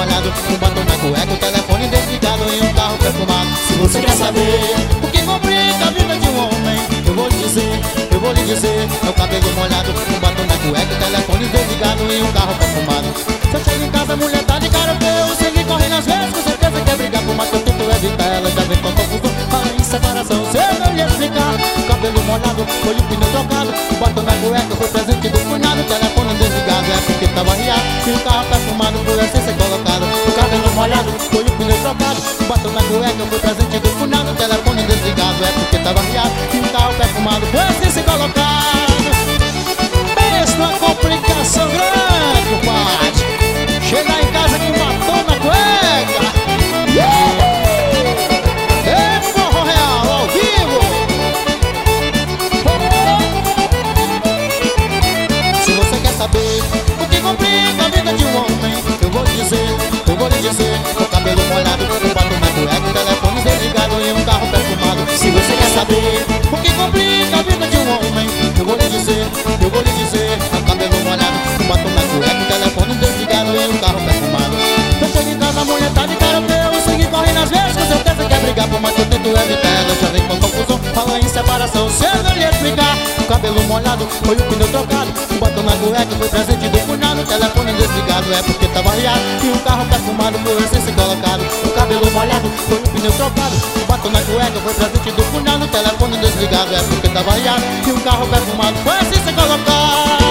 molhado, um batom na cueca, o telefone desligado e um carro perfumado. Se você quer saber o que complica a vida de um homem, eu vou lhe dizer, é o cabelo molhado, um batom na cueca, o telefone desligado e um carro perfumado. Se eu chego em casa, a mulher tá de cara feia, o sangue corre nas veias, com certeza quer brigar por mais que eu tento evitar, ela já vem com confusão, fala em separação. Se eu não lhe explicar, o cabelo molhado foi o pneu trocado, o batom na cueca foi presente do cunhado, o telefone desligado é porque tava riado e o carro perfumado por essência colocado. O cabelo molhado foi o pneu trocado, o batom na cueca foi presente do cunhado, o telefone desligado é porque tava riado e o carro perfumado por essência colocado. Pensa numa complicação grande, compadre. Chegar em casa com batom na cueca. É forró real, ao vivo. Se você quer saber o que complica a vida de um homem, eu vou lhe dizer, o cabelo molhado, o batom na cueca, o telefone desligado e um carro perfumado. Se você quer saber o que complica a vida de um homem, eu vou lhe dizer, o cabelo molhado, o batom na cueca, o telefone desligado e um carro perfumado. Eu chego em casa, a mulher tá de cara feia, o sangue corre nas veias, com certeza quer brigar, por mais que eu tento evitar, ela já vem com confusão, fala em separação. Se eu não lhe explicar, o cabelo molhado foi o pneu trocado, o batom na cueca foi presente do cunhado, o telefone desligado é porque tava riado e um carro perfumado por essência colocado. O cabelo molhado foi o pneu trocado, o batom na cueca foi presente do cunhado, o telefone desligado é porque tava riado e um carro perfumado por essência colocado.